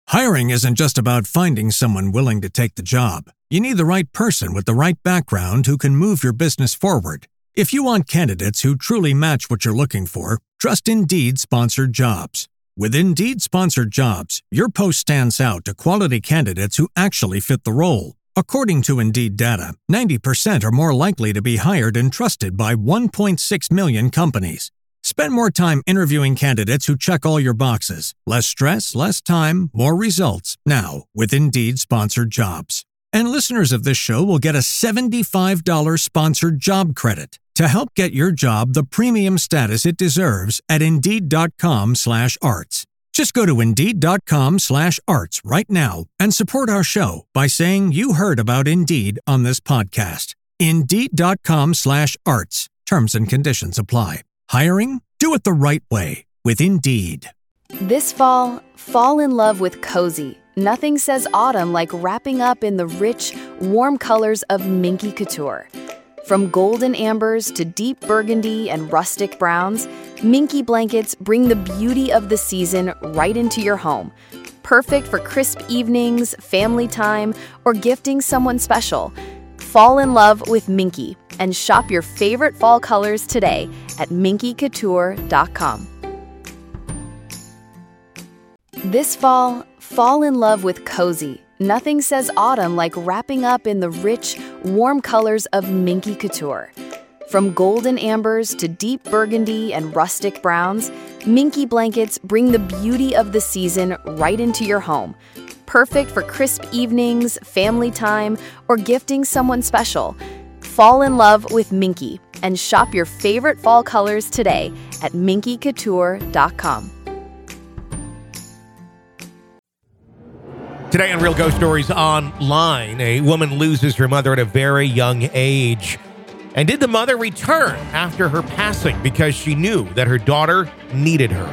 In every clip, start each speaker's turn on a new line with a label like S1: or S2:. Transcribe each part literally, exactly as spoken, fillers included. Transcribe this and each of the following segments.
S1: Hiring isn't just about finding someone willing to take the job. You need the right person with the right background who can move your business forward. If you want candidates who truly match what you're looking for, trust Indeed Sponsored Jobs. With Indeed Sponsored Jobs, your post stands out to quality candidates who actually fit the role. According to Indeed data, ninety percent are more likely to be hired and trusted by one point six million companies. Spend more time interviewing candidates who check all your boxes. Less stress, less time, more results. Now, with Indeed Sponsored Jobs. And listeners of this show will get a seventy-five dollars sponsored job credit to help get your job the premium status it deserves at Indeed.com slash arts. Just go to Indeed.com slash arts right now and support our show by saying you heard about Indeed on this podcast. Indeed.com slash arts. Terms and conditions apply. Hiring? Do it the right way with Indeed.
S2: This fall, fall in love with cozy. Nothing says autumn like wrapping up in the rich, warm colors of Minky Couture. From golden ambers to deep burgundy and rustic browns, Minky blankets bring the beauty of the season right into your home. Perfect for crisp evenings, family time, or gifting someone special. Fall in love with Minky and shop your favorite fall colors today at minky couture dot com. This fall, fall in love with cozy. Nothing says autumn like wrapping up in the rich, warm colors of Minky Couture. From golden ambers to deep burgundy and rustic browns, Minky blankets bring the beauty of the season right into your home. Perfect for crisp evenings, family time, or gifting someone special. Fall in love with Minky and shop your favorite fall colors today at minky couture dot com.
S3: Today on Real Ghost Stories Online, a woman loses her mother at a very young age. And did the mother return after her passing because she knew that her daughter needed her?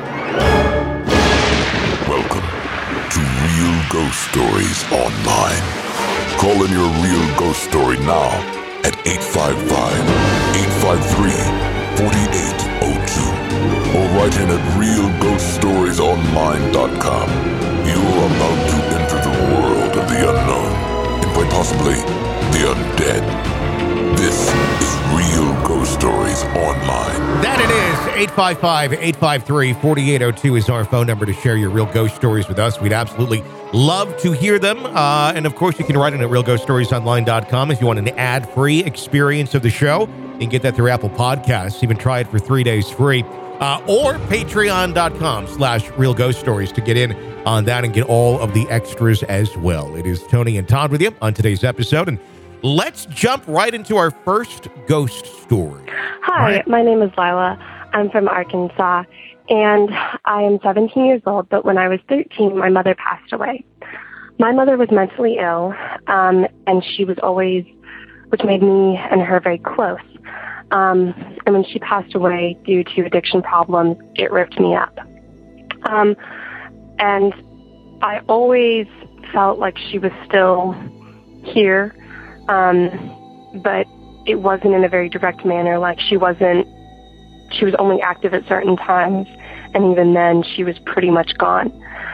S4: Welcome to Real Ghost Stories Online. Call in your real ghost story now at eight five five, eight five three, four eight zero two or write in at real ghost stories online dot com. You are about to enter the world of the unknown and quite possibly the undead. This is Real Ghost Stories Online.
S3: That it is. eight five five, eight five three, four eight zero two is our phone number to share your real ghost stories with us. We'd absolutely love to hear them. Uh, and, of course, you can write in at real ghost stories online dot com if you want an ad-free experience of the show. You can get that through Apple Podcasts. Even try it for three days free. Uh, or patreon.com slash real ghost stories to get in on that and get all of the extras as well. It is Tony and Todd with you on today's episode. And let's jump right into our first ghost story.
S5: Hi, right. My name is Lila. I'm from Arkansas, and I am seventeen years old, but when I was thirteen, my mother passed away. My mother was mentally ill, um, and she was always, which made me and her very close. Um, and when she passed away due to addiction problems, it ripped me up. Um, and I always felt like she was still here. Um, but it wasn't in a very direct manner. Like she wasn't, she was only active at certain times. And even then she was pretty much gone.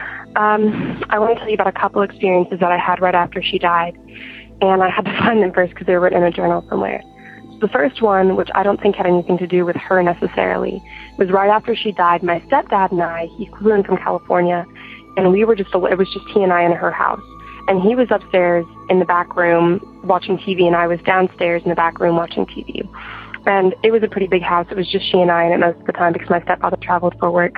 S5: Um, I want to tell you about a couple experiences that I had right after she died. And I had to find them first because they were written in a journal somewhere. So the first one, which I don't think had anything to do with her necessarily, was right after she died. My stepdad and I, he flew in from California, and we were just, it was just he and I in her house. And he was upstairs in the back room watching T V, and I was downstairs in the back room watching T V. And it was a pretty big house. It was just she and I in it most of the time because my stepfather traveled for work.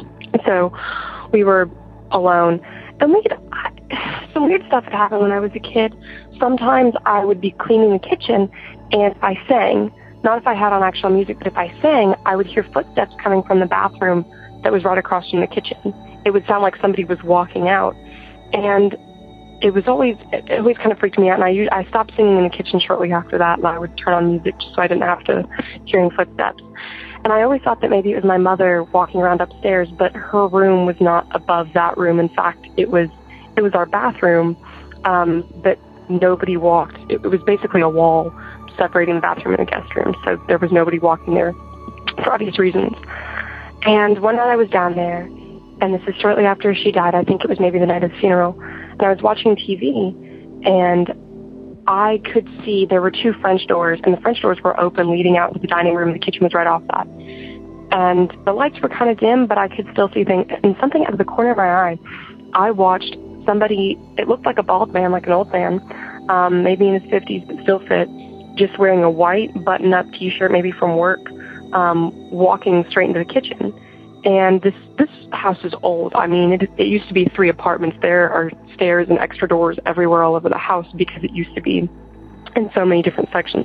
S5: So we were alone. And we had, some weird stuff had happened when I was a kid. Sometimes I would be cleaning the kitchen, and if I sang, not if I had on actual music, but if I sang, I would hear footsteps coming from the bathroom that was right across from the kitchen. It would sound like somebody was walking out. And it was always, it always kind of freaked me out, and I, I stopped singing in the kitchen shortly after that, and I would turn on music just so I didn't have to hearing footsteps. And I always thought that maybe it was my mother walking around upstairs, but her room was not above that room. In fact, it was it was our bathroom, um, but nobody walked. It, it was basically a wall separating the bathroom and the guest room, so there was nobody walking there for obvious reasons. And one night I was down there, and this is shortly after she died. I think it was maybe the night of the funeral. And I was watching T V, and I could see there were two French doors, and the French doors were open leading out to the dining room, and the kitchen was right off that. And the lights were kind of dim, but I could still see things. And something out of the corner of my eye, I watched somebody, it looked like a bald man, like an old man, um, maybe in his fifties, but still fit, just wearing a white button-up T-shirt, maybe from work, um, walking straight into the kitchen. And this this house is old. I mean, it, it used to be three apartments. There are stairs and extra doors everywhere all over the house because it used to be in so many different sections.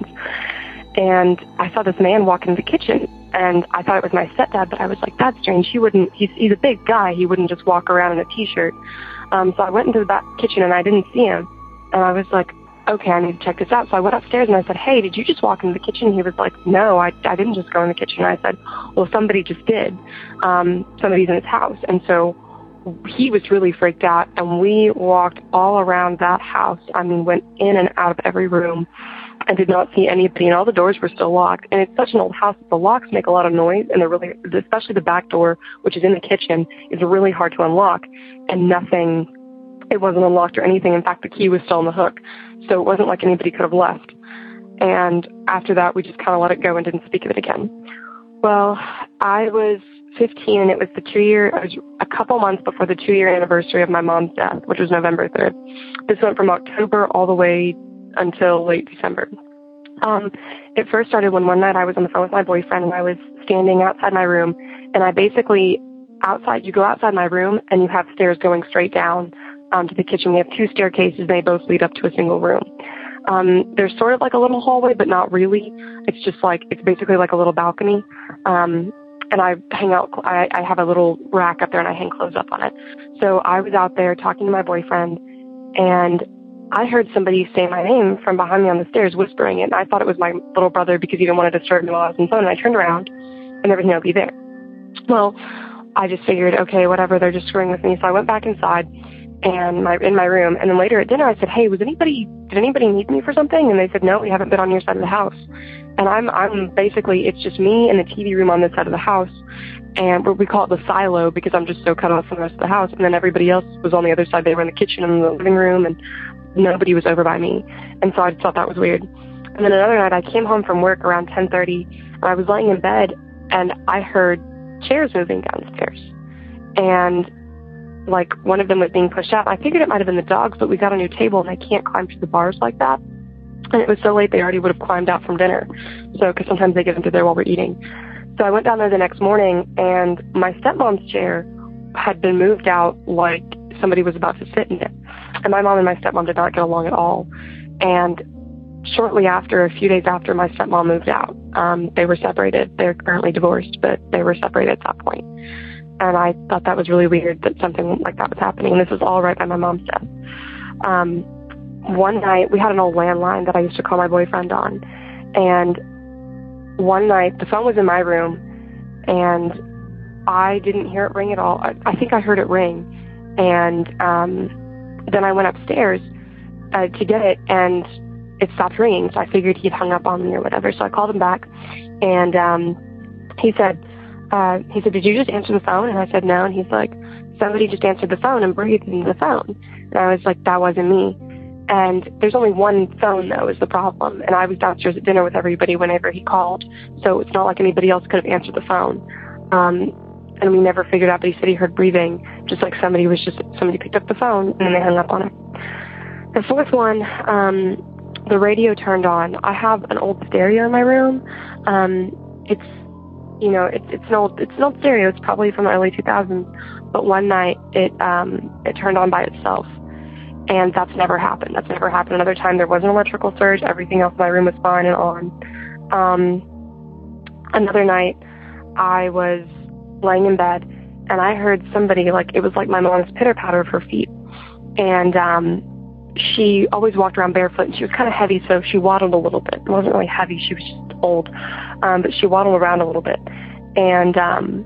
S5: And I saw this man walk into the kitchen, and I thought it was my stepdad, but I was like, that's strange. He wouldn't, he's, he's a big guy. He wouldn't just walk around in a T-shirt. Um, so I went into the back kitchen, and I didn't see him. And I was like, okay, I need to check this out. So I went upstairs, and I said, hey, did you just walk into the kitchen? He was like, no, I, I didn't just go in the kitchen. And I said, well, somebody just did. Um, somebody's in his house. And so he was really freaked out, and we walked all around that house. I mean, went in and out of every room and did not see anybody, and all the doors were still locked. And it's such an old house that the locks make a lot of noise, and they're really, especially the back door, which is in the kitchen, is really hard to unlock. And nothing, it wasn't unlocked or anything. In fact, the key was still on the hook. So it wasn't like anybody could have left. And after that, we just kind of let it go and didn't speak of it again. Well, I was fifteen, and it was the two-year, it was a couple months before the two-year anniversary of my mom's death, which was November third. This went from October all the way until late December. Um, it first started when one night I was on the phone with my boyfriend, and I was standing outside my room, and I basically, outside, you go outside my room, and you have stairs going straight down um, to the kitchen. We have two staircases, and they both lead up to a single room. Um, there's sort of like a little hallway, but not really. It's just like, it's basically like a little balcony. Um, and I hang out, I, I have a little rack up there, and I hang clothes up on it. So I was out there talking to my boyfriend, and I heard somebody say my name from behind me on the stairs, whispering it. And I thought it was my little brother because he didn't want to disturb me while I was on the phone. And I turned around, and there was nobody there. Well, I just figured, okay, whatever, they're just screwing with me. So I went back inside and my in my room. And then later at dinner, I said, hey, was anybody, did anybody need me for something? And they said, no, we haven't been on your side of the house. And I'm I'm basically, it's just me and the T V room on this side of the house. And we call it the silo because I'm just so cut off from the rest of the house. And then everybody else was on the other side. They were in the kitchen and the living room, and nobody was over by me. And so I just thought that was weird. And then another night I came home from work around ten thirty, and I was laying in bed, and I heard chairs moving downstairs. And like one of them was being pushed out. I figured it might have been the dogs, but we got a new table, and I can't climb through the bars like that. And it was so late they already would have climbed out from dinner. So, because sometimes they get into there while we're eating. So I went down there the next morning, and my stepmom's chair had been moved out like somebody was about to sit in it. And my mom and my stepmom did not get along at all. And shortly after, a few days after, my stepmom moved out. Um, they were separated. They're currently divorced, but they were separated at that point. And I thought that was really weird that something like that was happening. And this was all right by my mom's death. Um, one night, we had an old landline that I used to call my boyfriend on. And one night, the phone was in my room, and I didn't hear it ring at all. I, I think I heard it ring. And um, then I went upstairs uh, to get it, and it stopped ringing. So I figured he'd hung up on me or whatever. So I called him back, and um, he said, uh, he said, did you just answer the phone? And I said, no. And he's like, somebody just answered the phone and breathed into the phone. And I was like, that wasn't me. And there's only one phone, though, is the problem. And I was downstairs at dinner with everybody whenever he called. So it's not like anybody else could have answered the phone. Um, and we never figured out, but he said he heard breathing, just like somebody was just, somebody picked up the phone and then they hung up on him. The fourth one, um, the radio turned on. I have an old stereo in my room. Um, it's, you know, it's, it's an old, it's an old stereo. It's probably from the early two thousands. But one night it, um, it turned on by itself. And that's never happened. That's never happened. Another time there was an electrical surge. Everything else in my room was fine and on. Um, another night I was laying in bed, and I heard somebody, like, it was like my mom's pitter-patter of her feet. And um, she always walked around barefoot, and she was kind of heavy, so she waddled a little bit. It wasn't really heavy. She was just old. Um, but she waddled around a little bit. And um,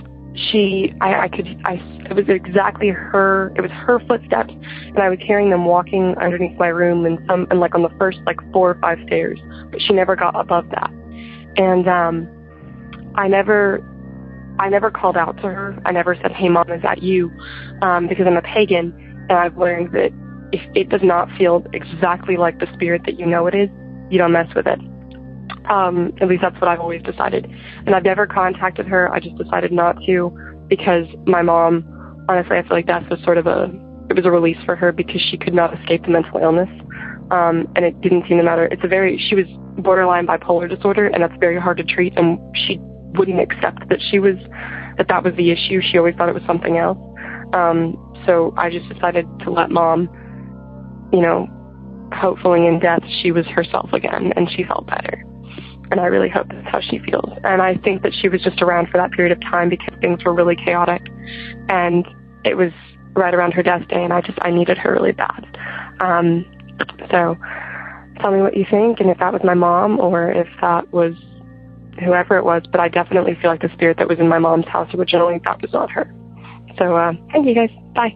S5: she, I, I could, I, it was exactly her, it was her footsteps, and I was hearing them walking underneath my room and some, and like on the first, like, four or five stairs, but she never got above that. And um, I never, I never called out to her. I never said, hey, Mom, is that you? Um, because I'm a pagan, and I've learned that if it does not feel exactly like the spirit that you know it is, you don't mess with it. Um, at least that's what I've always decided. And I've never contacted her. I just decided not to because my mom, honestly, I feel like death was sort of a, it was a release for her because she could not escape the mental illness. Um, and it didn't seem to matter. It's a very, she was borderline bipolar disorder, and that's very hard to treat. And she wouldn't accept that she was, that that was the issue. She always thought it was something else. Um, so I just decided to let Mom, you know, hopefully in death, she was herself again, and she felt better. And I really hope that's how she feels. And I think that she was just around for that period of time because things were really chaotic. And it was right around her death day, and I just, I needed her really bad. Um, so tell me what you think, and if that was my mom or if that was whoever it was. But I definitely feel like the spirit that was in my mom's house originally, that was not her. So uh, thank you, guys. Bye.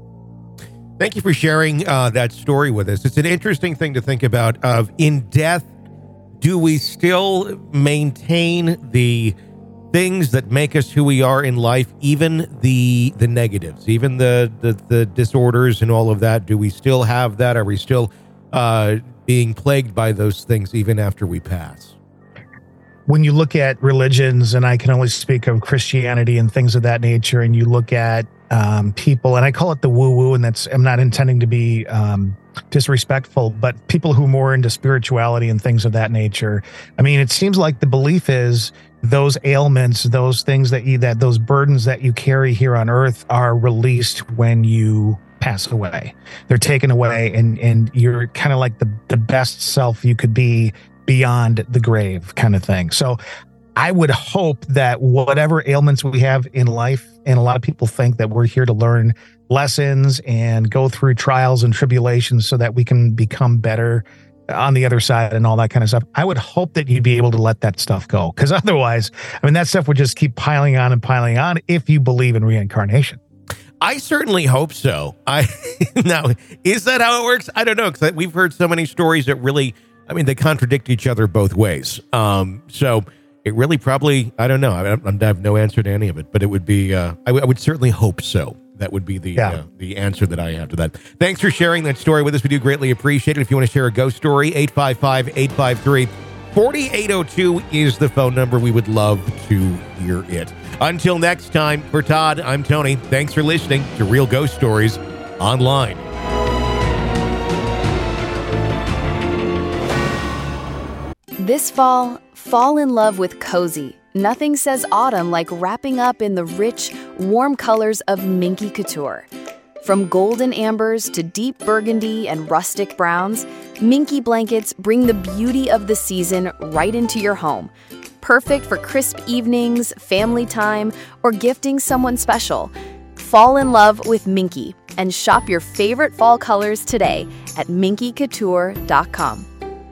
S3: Thank you for sharing uh, that story with us. It's an interesting thing to think about. Of in death, do we still maintain the things that make us who we are in life, even the the negatives, even the, the, the disorders and all of that? Do we still have that? Are we still uh, being plagued by those things even after we pass?
S6: When you look at religions, and I can only speak of Christianity and things of that nature, and you look at um, people, and I call it the woo-woo, and that's, I'm not intending to be um, disrespectful, but people who are more into spirituality and things of that nature. I mean, it seems like the belief is those ailments, those things that you, that those burdens that you carry here on earth are released when you pass away. They're taken away, and, and you're kind of like the, the best self you could be beyond the grave kind of thing. So I would hope that whatever ailments we have in life, and a lot of people think that we're here to learn lessons and go through trials and tribulations so that we can become better on the other side and all that kind of stuff. I would hope that you'd be able to let that stuff go, because otherwise, I mean, that stuff would just keep piling on and piling on if you believe in reincarnation.
S3: I certainly hope so. I now, is that how it works? I don't know, because we've heard so many stories that really, I mean, they contradict each other both ways. Um, so it really probably, I don't know. I, I have no answer to any of it, but it would be, uh, I, w- I would certainly hope so. That would be the yeah. uh, the answer that I have to that. Thanks for sharing that story with us. We do greatly appreciate it. If you want to share a ghost story, eight five five, eight five three, four eight zero two is the phone number. We would love to hear it. Until next time, for Todd, I'm Tony. Thanks for listening to Real Ghost Stories Online.
S2: This fall, fall in love with Cozy. Nothing says autumn like wrapping up in the rich, warm colors of Minky Couture. From golden ambers to deep burgundy and rustic browns, Minky blankets bring the beauty of the season right into your home. Perfect for crisp evenings, family time, or gifting someone special. Fall in love with Minky and shop your favorite fall colors today at minky couture dot com.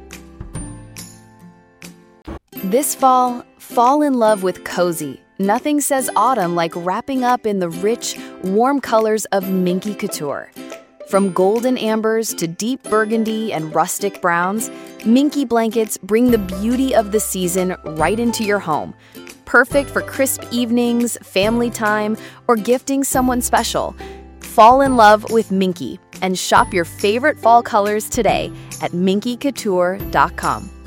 S2: This fall, fall in love with Cozy. Nothing says autumn like wrapping up in the rich, warm colors of Minky Couture. From golden ambers to deep burgundy and rustic browns, Minky blankets bring the beauty of the season right into your home. Perfect for crisp evenings, family time, or gifting someone special. Fall in love with Minky and shop your favorite fall colors today at minky couture dot com.